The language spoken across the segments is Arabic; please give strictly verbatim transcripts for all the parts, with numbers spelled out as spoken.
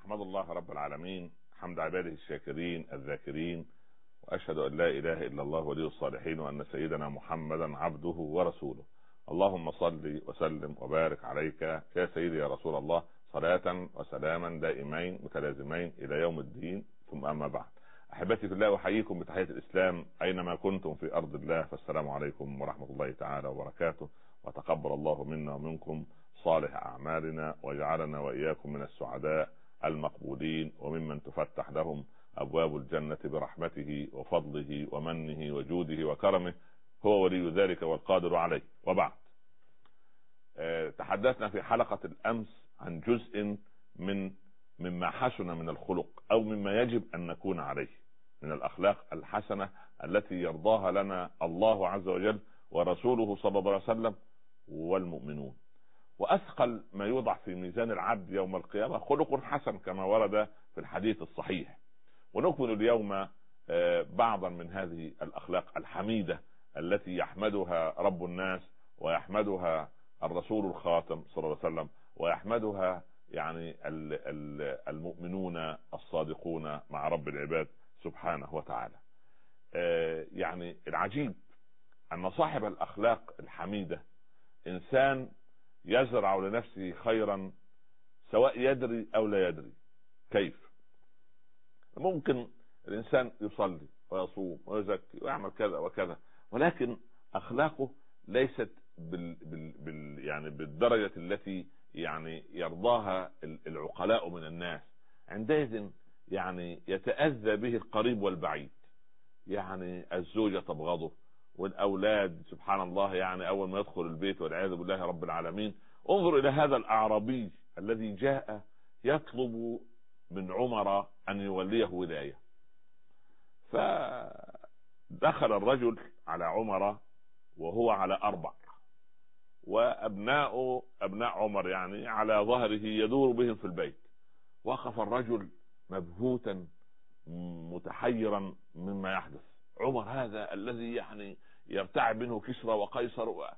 أحمد الله رب العالمين حمد عباده الشاكرين الذاكرين، وأشهد أن لا إله إلا الله ولي الصالحين، وأن سيدنا محمدا عبده ورسوله. اللهم صل وسلم وبارك عليك يا سيدي يا رسول الله، صلاة وسلاما دائمين متلازمين إلى يوم الدين. ثم أما بعد، أحبتي في الله، أحييكم بتحية الإسلام أينما كنتم في أرض الله، فالسلام عليكم ورحمة الله تعالى وبركاته، وتقبل الله منا ومنكم صالح أعمالنا، وجعلنا وإياكم من السعداء المقبولين، وممن تفتح لهم أبواب الجنة برحمته وفضله ومنه وجوده وكرمه، هو ولي ذلك والقادر عليه. وبعد، أه تحدثنا في حلقة الأمس عن جزء من مما حسن من الخلق، أو مما يجب أن نكون عليه من الأخلاق الحسنة التي يرضاها لنا الله عز وجل ورسوله صلى الله عليه وسلم والمؤمنون. وأثقل ما يوضع في ميزان العبد يوم القيامة خلق حسن كما ورد في الحديث الصحيح. ونكمل اليوم بعضا من هذه الأخلاق الحميدة التي يحمدها رب الناس، ويحمدها الرسول الخاتم صلى الله عليه وسلم، ويحمدها يعني المؤمنون الصادقون مع رب العباد سبحانه وتعالى. يعني العجيب أن صاحب الأخلاق الحميدة إنسان يزرع لنفسه خيرا سواء يدري أو لا يدري. كيف؟ ممكن الإنسان يصلي ويصوم ويزكي ويعمل كذا وكذا، ولكن أخلاقه ليست بال بال بال يعني بالدرجة التي يعني يرضاها العقلاء من الناس. عندئذ يعني يتأذى به القريب والبعيد، يعني الزوجة تبغضه، والأولاد سبحان الله يعني أول ما يدخل البيت والعياذ بالله رب العالمين. انظر إلى هذا الأعرابي الذي جاء يطلب من عمر أن يوليه ولاية، فدخل الرجل على عمر وهو على أربع، وأبناء أبناء عمر يعني على ظهره يدور بهم في البيت. وقف الرجل مبهوتا متحيرا مما يحدث. عمر هذا الذي يعني يرتعب منه كسرى وقيصر و...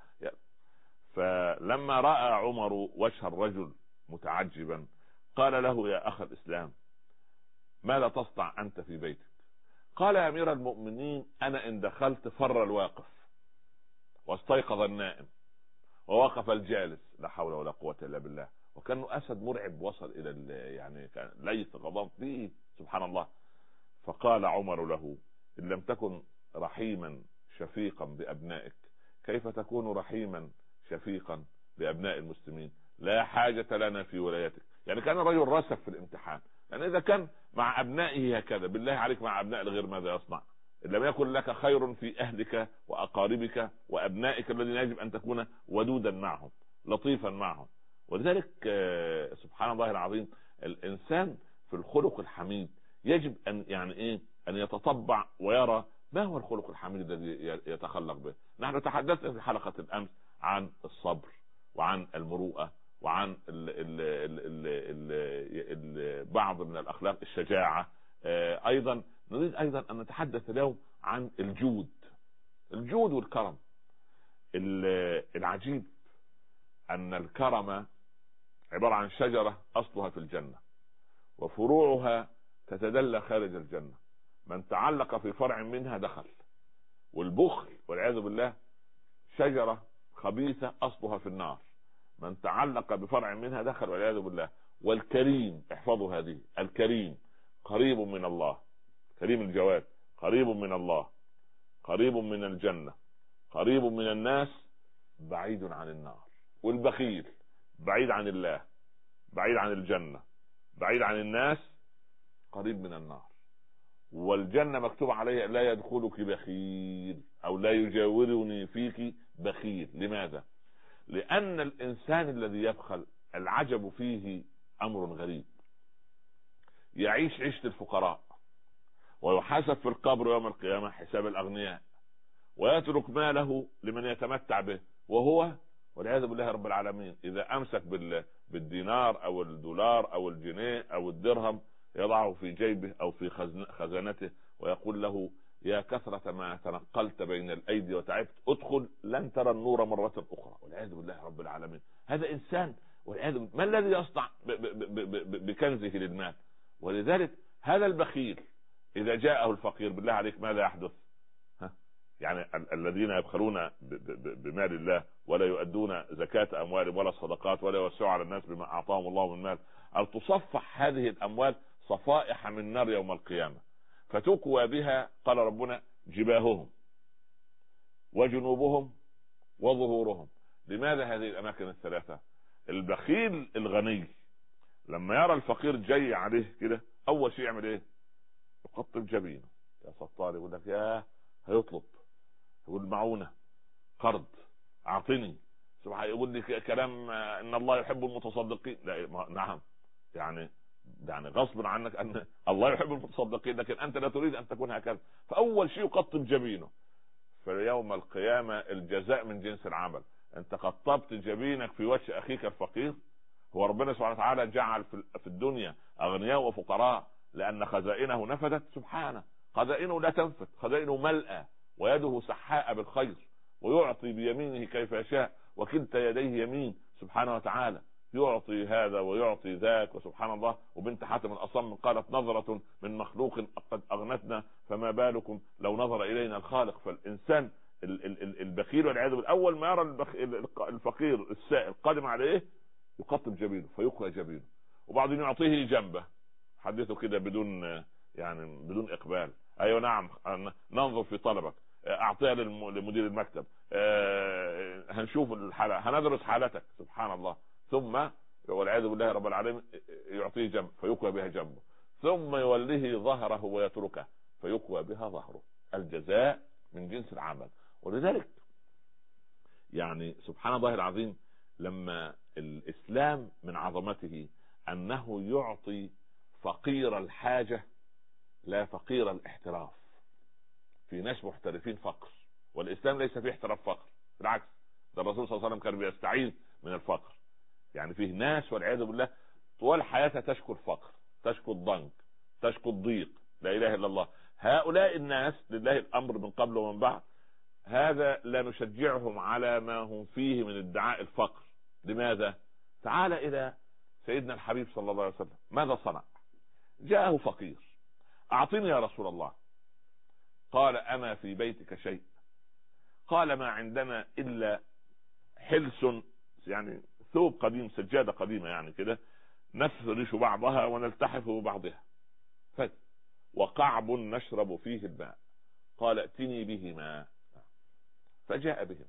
فلما رأى عمر وجه الرجل متعجبا قال له: يا أخ الإسلام، ماذا تصنع أنت في بيتك؟ قال: يا أمير المؤمنين، أنا إن دخلت فر الواقف واستيقظ النائم ووقف الجالس، لا حول ولا قوة إلا بالله. وكانه أسد مرعب وصل إلى يعني كان ليس غضب فيه سبحان الله. فقال عمر له: إن لم تكن رحيما شفيقا بأبنائك، كيف تكون رحيما شفيقا بأبناء المسلمين؟ لا حاجة لنا في ولايتك. يعني كان الرجل راسب في الامتحان، يعني إذا كان مع أبنائه هكذا، بالله عليك مع أبناء الغير ماذا يصنع؟ إن لم يكن لك خير في أهلك وأقاربك وأبنائك الذين يجب أن تكون ودودا معهم لطيفا معهم. ولذلك سبحان الله العظيم، الإنسان في الخلق الحميد يجب أن يعني إيه أن يتطبع ويرى ما هو الخلق الحميد الذي يتخلق به. نحن تحدثنا في حلقة الأمس عن الصبر، وعن المروءة، وعن ال ال ال ال ال بعض من الأخلاق الشجاعة. أيضا نريد أيضا أن نتحدث اليوم عن الجود الجود والكرم. العجيب أن الكرم عبارة عن شجرة أصلها في الجنة، وفروعها تتدلى خارج الجنة. من تعلق في فرع منها دخل. والبخل والعياذ بالله شجرة خبيثة أصلها في النار، من تعلق بفرع منها دخل والعياذ بالله. والكريم، احفظوا هذه، الكريم قريب من الله، كريم الجواد قريب من الله، قريب من الجنة، قريب من الناس، بعيد عن النار. والبخيل بعيد عن الله، بعيد عن الجنة، بعيد عن الناس، قريب من النار. والجنة مكتوب عليها: لا يدخلك بخيل، أو لا يجاورني فيك بخيل. لماذا؟ لأن الإنسان الذي يبخل العجب فيه أمر غريب. يعيش عيشة الفقراء، ويحاسب في القبر يوم القيامة حساب الأغنياء، ويترك ماله لمن يتمتع به، وهو والعياذ بالله رب العالمين إذا أمسك بالدينار أو الدولار أو الجنيه أو الدرهم يضعه في جيبه أو في خزانته، ويقول له: يا كثرة ما تنقلت بين الأيدي وتعبت، ادخل لن ترى النور مرة أخرى، والعياذ بالله رب العالمين. هذا إنسان ما الذي يصنع بكنزه للمال؟ ولذلك هذا البخيل اذا جاءه الفقير بالله عليك ماذا يحدث؟ ها؟ يعني ال- الذين يبخلون بمال الله ولا يؤدون زكاة اموالهم ولا الصدقات ولا يوسعوا على الناس بما اعطاهم الله من مال، او تصفح هذه الاموال صفائح من نار يوم القيامة فتكوى بها، قال ربنا، جباههم وجنوبهم وظهورهم. لماذا هذه الاماكن الثلاثة؟ البخيل الغني لما يرى الفقير جاي عليه كده اول شيء يعمل ايه؟ يقطب جبينه. يا ستار، يقول لك يا هيطلب، يقول معونة، قرض، اعطني، سبحان، يقول لي كلام ان الله يحب المتصدقين. لا، نعم، يعني يعني غصب عنك ان الله يحب المتصدقين، لكن انت لا تريد ان تكون هكذا. فاول شيء يقطب جبينه. فيوم القيامة الجزاء من جنس العمل. انت قطبت جبينك في وجه اخيك الفقير. هو ربنا سبحانه وتعالى جعل في الدنيا اغنياء وفقراء لان خزائنه نفدت؟ سبحانه، خزائنه لا تنفد، خزائنه ملأى ويده سحاء بالخير، ويعطي بيمينه كيف يشاء وكلتا يديه يمين سبحانه وتعالى، يعطي هذا ويعطي ذاك. وسبحان الله. وبنت حاتم الأصم قالت نظرة من مخلوق قد أغنتنا فما بالكم لو نظر إلينا الخالق. فالإنسان البخيل والعياذ بالله أول ما يرى الفقير السائل قادم عليه يقطب جبينه فيقوى جبينه، وبعدين يعطيه جنبه، حدثه كده بدون يعني بدون إقبال. أيوة نعم، ننظر في طلبك، أعطيها لمدير المكتب، أه هنشوف الحالة، هندرس حالتك. سبحان الله. ثم والعياذ بالله رب العالمين يعطيه جنب فيقوى بها جنبه، ثم يوليه ظهره ويتركه فيقوى بها ظهره. الجزاء من جنس العمل. ولذلك يعني سبحان الله العظيم، لما الإسلام من عظمته أنه يعطي فقير الحاجة لا فقير الاحتراف. في ناس محترفين فقر، والإسلام ليس فيه احتراف فقر، بالعكس، ده الرسول صلى الله عليه وسلم كان بيستعيذ من الفقر. يعني فيه ناس والعياذ بالله طوال حياتها تشكو الفقر، تشكو الضنك، تشكو الضيق، لا اله الا الله. هؤلاء الناس لله الامر من قبل ومن بعد، هذا لا نشجعهم على ما هم فيه من ادعاء الفقر. لماذا؟ تعال الى سيدنا الحبيب صلى الله عليه وسلم، ماذا صنع؟ جاءه فقير، اعطني يا رسول الله. قال اما في بيتك شيء؟ قال ما عندنا الا حلس، يعني ثوب قديم، سجادة قديمة يعني كده، نفرش بعضها ونلتحف ببعضها، فت وقعب نشرب فيه الماء. قال ائتني بهما. فجاء بهما،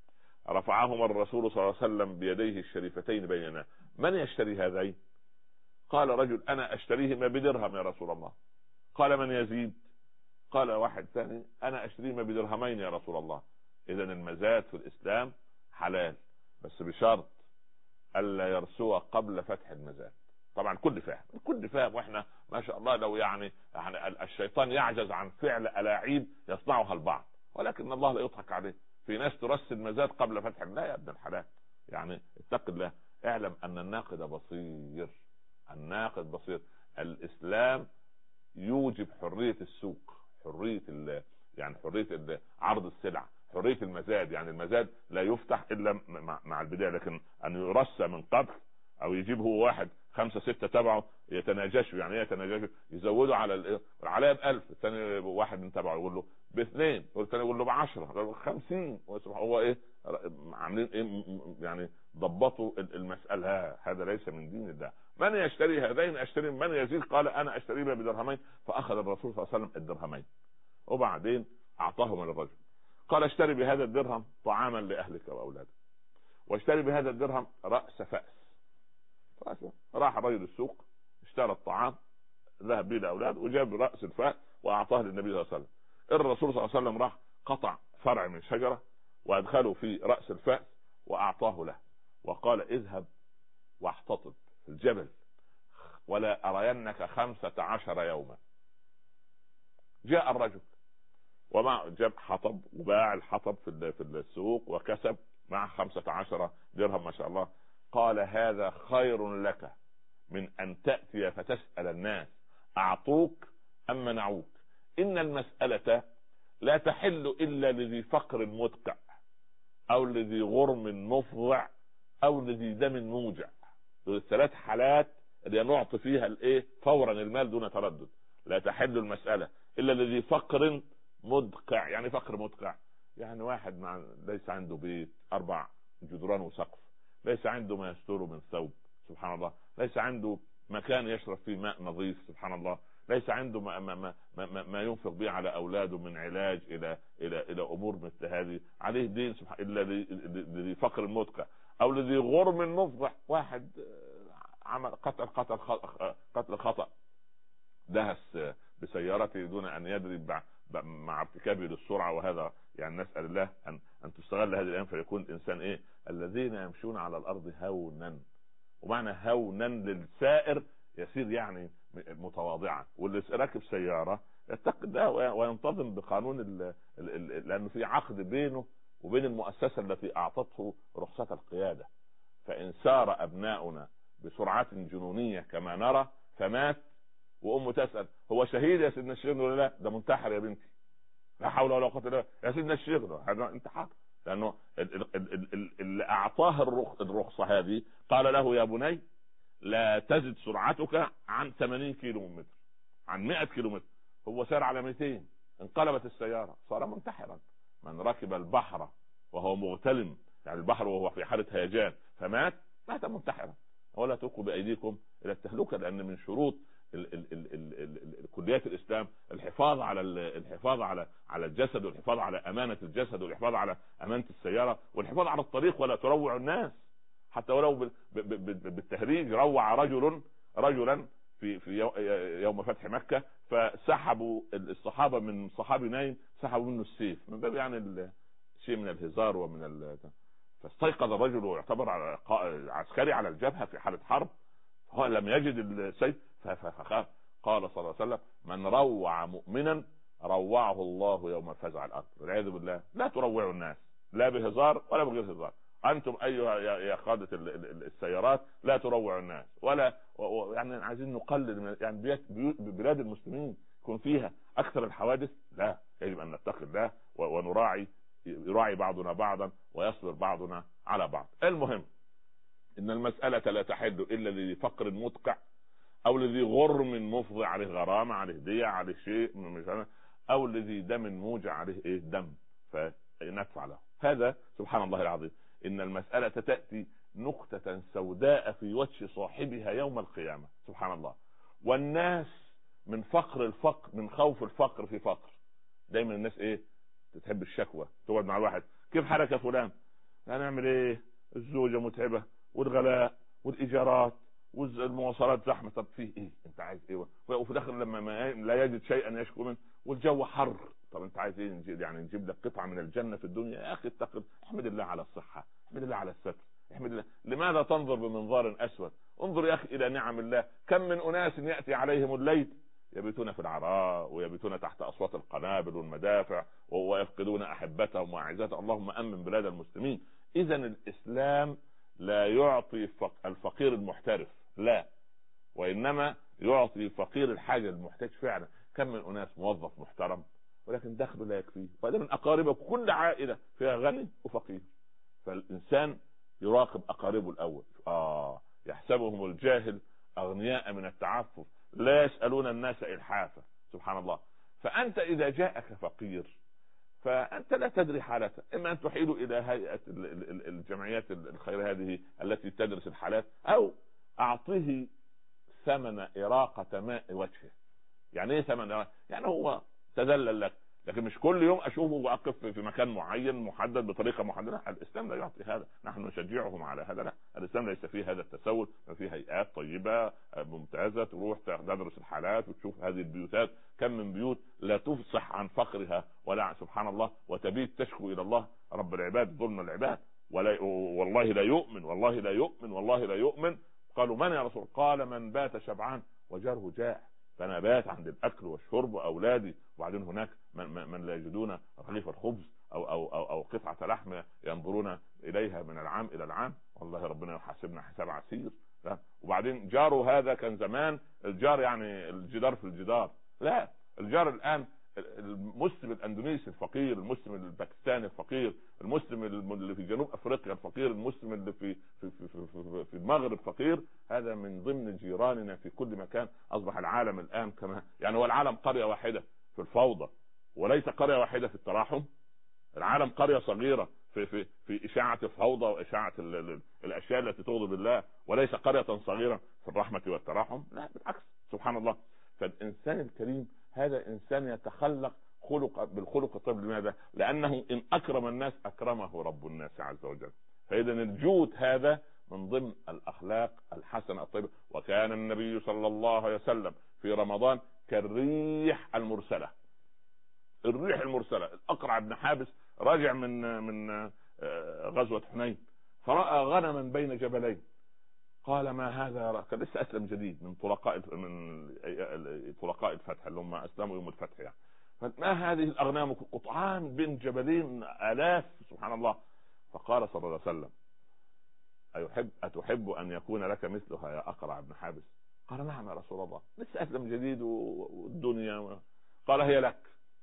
رفعهما الرسول صلى الله عليه وسلم بيديه الشريفتين بيننا. من يشتري هذين؟ قال رجل انا اشتريهما بدرهم يا رسول الله. قال من يزيد؟ قال واحد ثاني انا اشتريهما بدرهمين يا رسول الله. اذا المزاد في الاسلام حلال، بس بشرط الا يرسو قبل فتح المزاد. طبعا كل فاهم، كل فاهم، واحنا ما شاء الله لو يعني, يعني الشيطان يعجز عن فعل الاعيب يصنعها البعض، ولكن الله لا يضحك عليه. في ناس ترسل المزاد قبل فتح. لا يا ابن الحلال، يعني اتق الله، اعلم ان الناقد بصير، الناقد بصير. الاسلام يوجب حرية السوق، حرية يعني حرية عرض السلع، حرية المزاد. يعني المزاد لا يفتح الا مع البداية، لكن ان يرسى من قبل، او يجيب هو واحد خمسة ستة تبعه يتناجشوا. يعني ايه يتناجشوا؟ يزودوا على العليا بألف، الثاني واحد من تبعه يقول له باثنين، والثاني يقول له بعشرة، خمسين. هو ايه عاملين ايه يعني؟ ضبطوا المسألة. هذا ليس من دين الله. من يشتري هذين؟ اشتري. من يزيد؟ قال انا اشتري بدرهمين. فاخذ الرسول صلى الله عليه وسلم الدرهمين، وبعدين اعطاهما للرجل. قال اشتري بهذا الدرهم طعاما لاهلك واولادك، واشتري بهذا الدرهم رأس فأس. راح رجل السوق اشترى الطعام، ذهب به لاولاده، وجاب رأس الفأس واعطاه للنبي صلى الله عليه وسلم. الرسول صلى الله عليه وسلم راح قطع فرع من شجرة وادخله في رأس الفأس واعطاه له، وقال اذهب واحتطب في الجبل ولا ارينك خمسة عشر يوما. جاء الرجل ومع جاب حطب وباع الحطب في في السوق وكسب مع خمسة عشر درهم ما شاء الله. قال هذا خير لك من ان تأتي فتسأل الناس اعطوك ام منعوك. ان المسألة لا تحل الا لذي فقر مدقع، او لذي غرم مفضع، او لذي دم موجع. دول الثلاث حالات اللي نعطي فيها الايه فورا المال دون تردد. لا تحل المسألة الا الذي فقر مدقع. يعني فقر مدقع يعني واحد مع ليس عنده بيت اربع جدران وسقف، ليس عنده ما يستره من ثوب سبحان الله، ليس عنده مكان يشرب فيه ماء نظيف سبحان الله، ليس عنده ما, ما, ما, ما, ما ينفق به على اولاده من علاج الى الى الى امور مثل هذه، عليه دين سبحان الا الذي فقر مدقع. او الذي غرم مفضح، واحد عمل قتل قتل قتل خطأ، دهس بسيارته دون ان يدري مع ارتكابه للسرعه، وهذا يعني نسال الله ان ان تستغل هذه الايام فيكون الانسان ايه الذين يمشون على الارض هونا، ومعنى هونا للسائر يسير يعني متواضعا، واللي راكب سياره يتقي الله وينتظم بقانون ال ال ال لانه في عقد بينه وبين المؤسسه التي اعطته رخصه القياده. فان سار ابناؤنا بسرعه جنونيه كما نرى فمات وامه تسال هو شهيد يا سيدنا الشيخ ولا لا؟ ده منتحر يا بنتي، لا حول ولا قوه الا بالله يا سيدنا الشيخ، هذا انتحار. لانه اللي اعطاه الرخصه هذه قال له يا بني لا تزد سرعتك عن ثمانين كيلو متر، عن مئة كيلو متر. هو سار على مئتين، انقلبت السياره، صار منتحرا. من ركب البحر وهو مغتلم، يعني البحر وهو في حاله هيجان فمات، مات منتحرا. ولا تلقوا بايديكم الى التهلكه، لان من شروط ال ال ال ال ال كليات الاسلام الحفاظ على الحفاظ على على الجسد، والحفاظ على امانه الجسد، والحفاظ على امانه السياره، والحفاظ على الطريق. ولا تروع الناس حتى ولو بالتهريج. روع رجل رجلا في في يوم فتح مكه، فسحبوا الصحابه من صحابي نايم، سحبوا منه السيف من باب يعني شيء من الهزار ومن ال... فاستيقظ الرجل ويعتبر عسكري على الجبهه في حاله حرب، هو لم يجد السيف فخاف. قال صلى الله عليه وسلم من روع مؤمنا روعه الله يوم الفزع الاكبر. والعياذ بالله. لا تروعوا الناس لا بهزار ولا بغير هزار. انتم ايها يا قاده السيارات لا تروعوا الناس، ولا يعني عايزين نقلل من يعني بلاد المسلمين يكون فيها اكثر الحوادث. لا، يجب ان نتقي الله ونراعي يراعي بعضنا بعضا ويصبر بعضنا على بعض. المهم ان المساله لا تحل الا لفقر مدقع، او الذي غرم مفضع عليه غرامه، عليه دية، عليه شيء مش، او الذي دم موجع عليه ايه دم فندفع له. هذا سبحان الله العظيم ان المساله تاتي نقطه سوداء في وجه صاحبها يوم القيامه سبحان الله. والناس من فقر الفقر، من خوف الفقر في فقر. دايما الناس ايه تحب الشكوى، تقعد مع الواحد كيف حالك يا فلان؟ هنعمل ايه؟ الزوجه متعبه والغلاء والايجارات والمواصلات زحمه. طب فيه ايه؟ انت عايز ايه؟ وفي الاخر لما ما لا يجد شيئا يشكو منه، والجو حر. طب انت عايز ايه؟ يعني نجيب لك قطعه من الجنه في الدنيا؟ يا اخي اتقل، احمد الله على الصحه، احمد الله على الستر، احمد الله. لماذا تنظر بمنظار اسود؟ انظر يا اخي الى نعم الله. كم من اناس ياتي عليهم الليل يبيتون في العراء، ويبيتون تحت اصوات القنابل والمدافع، ويفقدون احبتهم واعزتهم. اللهم امن بلاد المسلمين. اذا الاسلام لا يعطي الفقير المحترف، لا، وانما يعطي الفقير الحاجه المحتاج فعلا. كم من اناس موظف محترم ولكن دخله لا يكفيه، وهذا من اقاربه. كل عائله فيها غني وفقير، فالانسان يراقب اقاربه الاول. اه يحسبهم الجاهل اغنياء من التعفف لا يسالون الناس الحافه سبحان الله. فانت اذا جاءك فقير فانت لا تدري حالته، اما ان تحيل الى هيئه الجمعيات الخير هذه التي تدرس الحالات، او اعطيه ثمن اراقه ماء وجهه. يعني ايه ثمن إراقة؟ يعني هو تذلل لك، لكن مش كل يوم اشوفه واقف في مكان معين محدد بطريقه محدده. الاسلام لا يعطي هذا، نحن نشجعهم على هذا. لا، الاسلام ليس فيه هذا التسول، فيه هيئات طيبه ممتازه تروح تدرس الحالات وتشوف هذه البيوتات. كم من بيوت لا تفصح عن فقرها ولا سبحان الله، وتبيت تشكو الى الله رب العباد ظلم العباد، ولا والله لا يؤمن، والله لا يؤمن، والله لا يؤمن. قالوا من يا رسول؟ قال من بات شبعان وجاره جائع. فانا بات عند الاكل والشرب واولادي، وبعدين هناك من, من لا يجدون رغيف الخبز او او او, أو قطعه لحم ينظرون اليها من العام الى العام. والله ربنا يحاسبنا حساب عسير. وبعدين جاره هذا كان زمان الجار يعني الجدار في الجدار، لا، الجار الان المسلم الاندونيسي الفقير، المسلم الباكستاني الفقير، المسلم اللي في جنوب افريقيا الفقير، المسلم اللي في في في في, في, في المغرب فقير، هذا من ضمن جيراننا في كل مكان. اصبح العالم الان كما يعني هو العالم قرية واحدة في الفوضى، وليس قرية واحدة في التراحم. العالم قرية صغيرة في في في اشاعة الفوضى واشاعة ال ال الاشياء التي تغضب الله، وليس قرية صغيرة في الرحمة والتراحم. لا بالعكس، سبحان الله. فالانسان الكريم هذا انسان يتخلق خلق بالخلق الطيب. لماذا؟ لانه ان اكرم الناس اكرمه رب الناس عز وجل. فاذا الجود هذا من ضمن الاخلاق الحسنه الطيبه. وكان النبي صلى الله عليه وسلم في رمضان كالريح المرسله. الريح المرسله. الاقرع بن حابس راجع من من غزوه حنين، فراى غنما بين جبلين، قال ما هذا؟ كان لسه اسلم جديد من طلقاء من طلقاء الفتح اللي هم اسلموا يوم الفتح يعني. ما هذه الاغنام؟ قطعان بين جبلين الاف، سبحان الله. فقال صلى الله عليه وسلم أيحب أتحب أن يكون لك مثلها يا أقرع بن حابس؟ قال نعم يا رسول الله، لسه أسلم جديد والدنيا و... قال هي لك.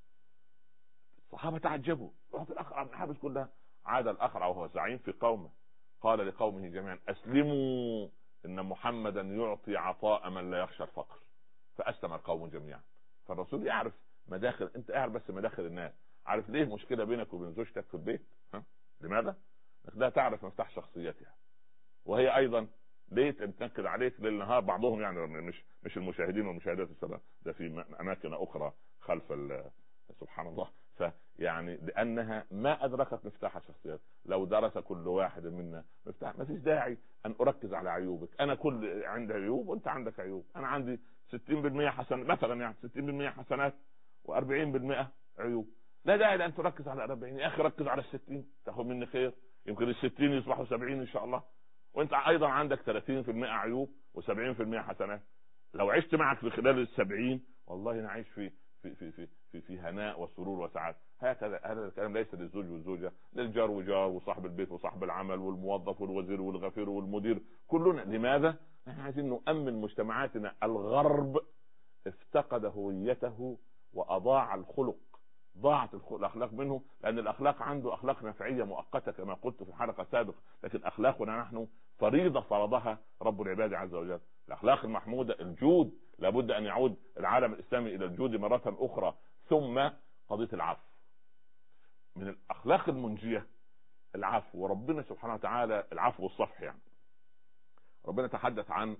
الصحابة تعجبوا، رحت الأقرع بن حابس كلها. عاد الأقرع وهو زعيم في قومه، قال لقومه جميعا أسلموا إن محمدا يعطي عطاء من لا يخشى الفقر. فأسلم القوم جميعا. فالرسول يعرف مداخل، أنت اعرف بس مداخل الناس. عارف ليه مشكلة بينك وبين زوجتك في البيت؟ ها؟ لماذا؟ لا تعرف مفتاح شخصيتها، وهي ايضا ليه تنكد عليك ليل نهار. بعضهم يعني مش مش المشاهدين والمشاهدات السلام ده في اماكن اخرى خلف سبحان الله. فيعني لانها ما ادركت مفتاح الشخصيات. لو درس كل واحد منا مفتاح، ما فيش داعي ان اركز على عيوبك. انا كل عندي عيوب وانت عندك عيوب. انا عندي ستين بالمئة حسن مثلا، يعني ستين بالمئة حسنات وأربعين بالمئة عيوب. لا داعي لان تركز على أربعين. يا اخي ركز على الستين تاخذ مني خير، يمكن الستين يصبحوا سبعين ان شاء الله. وانت ايضا عندك ثلاثين بالمئة عيوب وسبعين بالمئة حسنات. لو عشت معك في خلال السبعين والله نعيش في في في في في, في هناء وسرور وسعادة. هكذا هذا الكلام ليس للزوج والزوجة، للجار وجار وصاحب البيت وصاحب العمل والموظف والوزير والغفير والمدير، كلنا. لماذا؟ احنا عايزين نؤمن مجتمعاتنا. الغرب افتقد هويته واضاع الخلق، ضاعت الاخلاق منه، لان الاخلاق عنده اخلاق نفعيه مؤقته كما قلت في الحلقه السابقه، لكن اخلاقنا نحن فريضه فرضها رب العباد عز وجل. الاخلاق المحموده الجود، لابد ان يعود العالم الاسلامي الى الجود مره اخرى. ثم قضيه العفو، من الاخلاق المنجيه العفو. وربنا سبحانه وتعالى العفو والصفح، يعني ربنا تحدث عن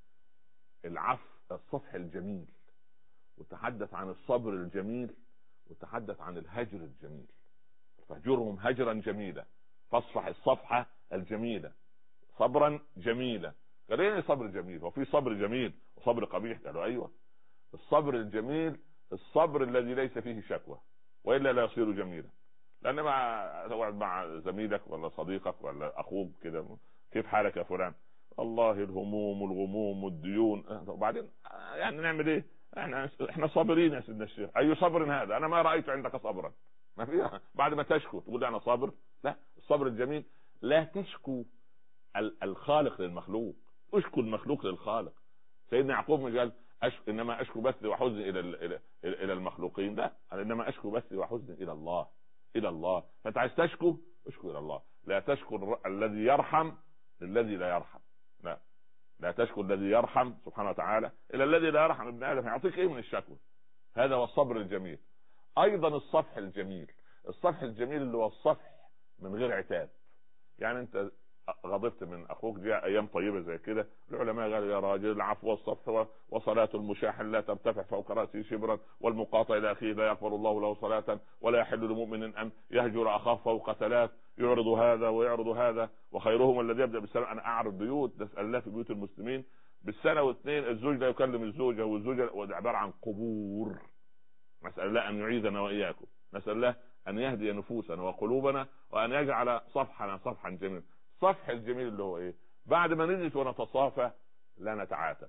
العفو الصفح الجميل، وتحدث عن الصبر الجميل، وتحدث عن الهجر الجميل. فهجرهم هجرا جميلا، فاصفح الصفحة الجميلة صبرا جميلا. قال ايه صبر جميل؟ وفي صبر جميل وصبر قبيح؟ قالوا ايوه. الصبر الجميل الصبر الذي ليس فيه شكوى، والا لا يصير جميلا. لان مع تقعد مع زميلك ولا صديقك ولا اخوك كده، كيف حالك يا فلان؟ الله الهموم والغموم والديون. وبعدين يعني نعمل ايه؟ احنا احنا صابرين يا سيدنا الشيخ. اي صبر هذا؟ انا ما رايت عندك صبرا. ما فيها. بعد ما تشكو تقول لي انا صابر؟ لا. الصبر الجميل لا تشكو الخالق للمخلوق، اشكو المخلوق للخالق. سيدنا يعقوب قال أشكو انما اشكو بثي وحزني الى الى الى المخلوقين. لا، انما اشكو بثي وحزني الى الله. الى الله. فانت عايز تشكو اشكو الى الله. لا تشكو الذي يرحم للذي لا يرحم. لا لا تشكو الذي يرحم سبحانه وتعالى الى الذي لا يرحم. ابن ادم يعطيك ايه من الشكوى؟ هذا هو الصبر الجميل. ايضا الصفح الجميل، الصفح الجميل اللي هو الصفح من غير عتاب. يعني انت غضبت من اخوك، جاء ايام طيبه زي كده، العلماء قالوا يا راجل العفو والصفح وصلاه المشاحن لا ترتفع فوق راسه شبرا، والمقاطع الى اخيه لا يقبل الله له صلاه، ولا يحل لمؤمن ان يهجر اخاه فوق ثلاث، يعرض هذا ويعرض هذا، وخيرهم الذي يبدا بالسلام. انا اعرض بيوت، نسال الله في بيوت المسلمين بالسنه واثنين الزوج لا يكلم الزوجه، والزوجه عباره عن قبور. نسال الله ان يعيذنا واياكم، نسال الله ان يهدي نفوسنا وقلوبنا، وان يجعل صفحنا صفحا جميلا. الصفح الجميل اللي هو ايه؟ بعد ما نجلس ونتصافى لا نتعاتب.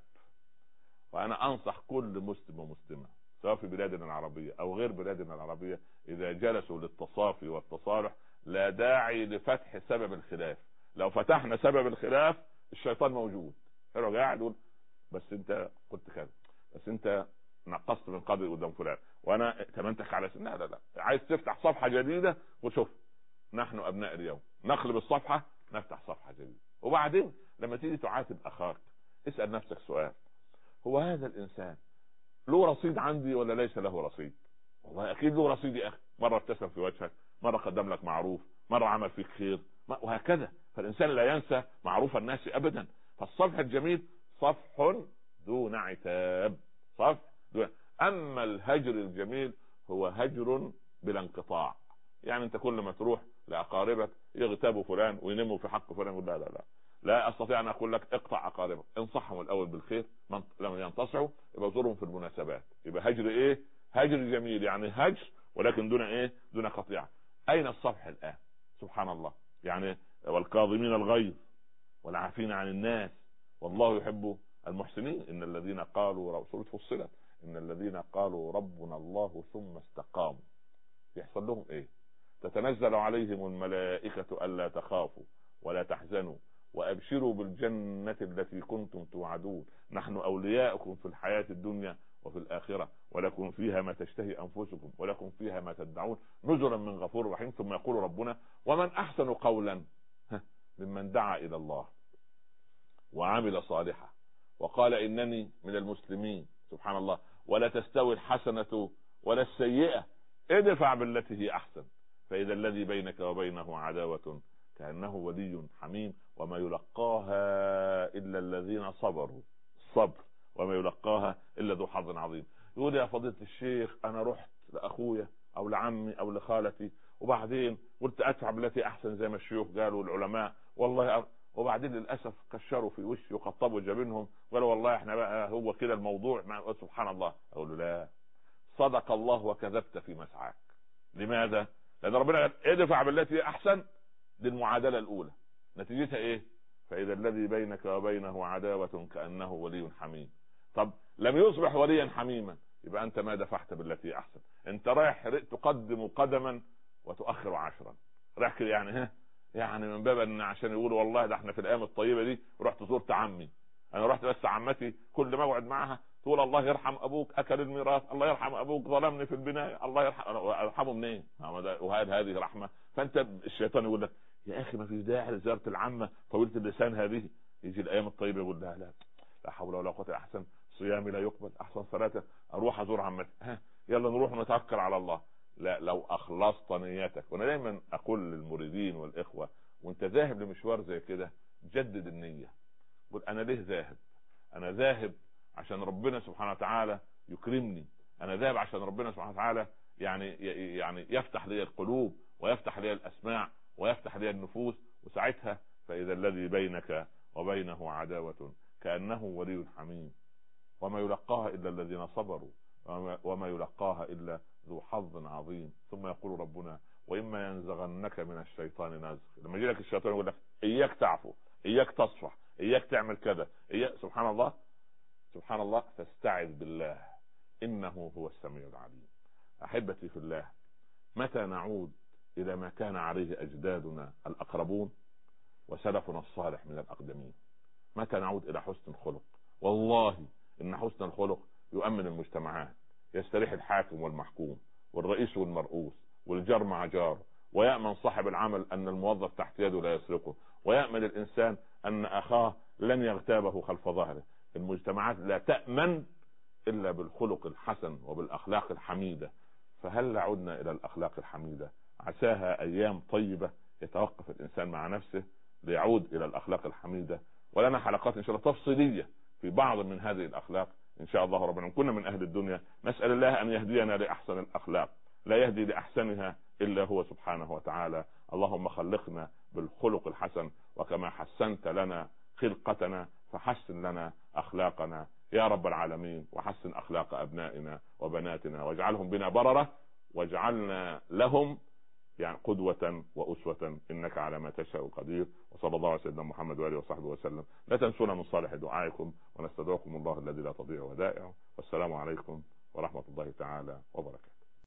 وانا انصح كل مسلم ومسلمه سواء في بلادنا العربيه او غير بلادنا العربيه، اذا جلسوا للتصافي والتصالح لا داعي لفتح سبب الخلاف. لو فتحنا سبب الخلاف الشيطان موجود، حلو قاعد يقول بس انت قلت كذا، بس انت نقصت من قدري قدام فلان وانا ائتمنتك على سن. لا لا لا، عايز تفتح صفحه جديده وشوف، نحن ابناء اليوم نقلب الصفحه نفتح صفحه جديده. وبعدين لما تيجي تعاتب اخاك اسال نفسك سؤال، هو هذا الانسان له رصيد عندي ولا ليس له رصيد؟ والله اكيد له رصيد يا اخي، مره ابتسم في وجهك، مره قدم لك معروف، مره عمل فيك خير، وهكذا. فالانسان لا ينسى معروف الناس ابدا. فالصفح الجميل صفح دون عتاب، صفح دون. اما الهجر الجميل هو هجر بلا انقطاع. يعني انت كل ما تروح لاقاربك يغتابوا فلان وينموا في حق فلان، يقول لا لا لا لا استطيع ان اقول لك اقطع اقاربك، انصحهم الاول بالخير، من لم ينتصعوا يبقى زورهم في المناسبات. يبقى هجر ايه؟ هجر جميل، يعني هجر ولكن دون ايه؟ دون قطيعه. اين الصفح الان؟ سبحان الله. يعني والكاظمين الغيظ والعافين عن الناس والله يحب المحسنين. ان الذين قالوا، سورة فصلت، ان الذين قالوا ربنا الله ثم استقاموا يحصل لهم ايه؟ تتنزل عليهم الملائكة الا تخافوا ولا تحزنوا وابشروا بالجنة التي كنتم توعدون، نحن اولياؤكم في الحياة الدنيا وفي الاخرة ولكم فيها ما تشتهي انفسكم ولكم فيها ما تدعون نزلا من غفور رحيم. ثم يقول ربنا ومن احسن قولا ممن دعا الى الله وعمل صالحا وقال انني من المسلمين. سبحان الله. ولا تستوي الحسنة ولا السيئة ادفع بالتي هي احسن فاذا الذي بينك وبينه عداوة كأنه ولي حميم وما يلقاها الا الذين صبروا، الصبر، وما يلقاها الا ذو حظ عظيم. يقول يا فضيلة الشيخ انا رحت لاخويا او لعمي او لخالتي وبعدين قلت ادفع بالتي احسن زي ما الشيوخ قالوا العلماء، والله أ... وبعدين للاسف كشروا في وشي وقطبوا جبينهم قالوا والله احنا بقى هو كده الموضوع مع... سبحان الله. اقول له لا، صدق الله وكذبت في مسعاك. لماذا؟ لان ربنا قال ادفع بالتي احسن. دي المعادله الاولى، نتيجتها ايه؟ فاذا الذي بينك وبينه عداوه كانه ولي حميم. طب لم يصبح وليا حميما يبقى انت ما دفعت بالتي احسن، انت رايح تقدم قدما وتؤخر عشرا، رايح كده يعني ها يعني من باب ان عشان يقولوا والله ده احنا في الايام الطيبه دي رحت زرت عمي. انا رحت بس عمتي كل ما اقعد معها تقول الله يرحم ابوك اكل الميراث، الله يرحم ابوك ظلمني في البنايه، الله يرحم. ارحمه منين؟ وهذه هذه رحمه. فانت الشيطان يقول لك يا اخي ما فيش داعي لزياره العمه طويله اللسان هذه. يجي الايام الطيبه يقول لا لا لا حول ولا قوه، احسن صيامي لا يقبل، احسن صلاته اروح ازور عمتي، ها يلا نروح نتوكل على الله. لا، لو اخلصت نيتك. وانا دايما اقول للمريدين والاخوه وانت ذاهب لمشوار زي كده جدد النيه. قل انا ليه ذاهب؟ انا ذاهب عشان ربنا سبحانه وتعالى يكرمني، انا ذاهب عشان ربنا سبحانه وتعالى يعني يعني يفتح لي القلوب ويفتح لي الاسماع ويفتح لي النفوس. وساعتها فاذا الذي بينك وبينه عداوة كأنه ولي حميم وما يلقاها الا الذين صبروا وما يلقاها الا ذو حظ عظيم. ثم يقول ربنا واما ينزغنك من الشيطان نزغ. لما يجي لك الشيطان يقول لك اياك تعفو، اياك تصفح، اياك تعمل كذا، إياك سبحان الله سبحان الله فاستعذ بالله انه هو السميع العليم. احبتي في الله، متى نعود الى ما كان عليه اجدادنا الاقربون وسلفنا الصالح من الاقدمين؟ متى نعود الى حسن الخلق؟ والله ان حسن الخلق يؤمن المجتمعات، يستريح الحاكم والمحكوم والرئيس والمرؤوس والجار مع جاره، ويأمن صاحب العمل ان الموظف تحت يده لا يسرقه، ويأمن الانسان ان اخاه لن يغتابه خلف ظهره. المجتمعات لا تأمن الا بالخلق الحسن وبالاخلاق الحميدة. فهل عدنا الى الاخلاق الحميدة؟ عساها ايام طيبة يتوقف الانسان مع نفسه ليعود الى الاخلاق الحميدة. ولنا حلقات ان شاء الله تفصيلية في بعض من هذه الاخلاق ان شاء الله ربنا. كنا من اهل الدنيا نسأل الله ان يهدينا لاحسن الاخلاق، لا يهدي لاحسنها الا هو سبحانه وتعالى. اللهم خلقنا بالخلق الحسن وكما حسنت لنا خلقتنا فحسن لنا اخلاقنا يا رب العالمين، وحسن اخلاق ابنائنا وبناتنا واجعلهم بنا بررة، واجعلنا لهم يعني قدوة وأسوة إنك على ما تشاء قدير. وصلى الله على سيدنا محمد وآله وصحبه وسلم. لا تنسونا من صالح دعائكم ونستدعوكم الله الذي لا تضيع ودائعه. والسلام عليكم ورحمة الله تعالى وبركاته.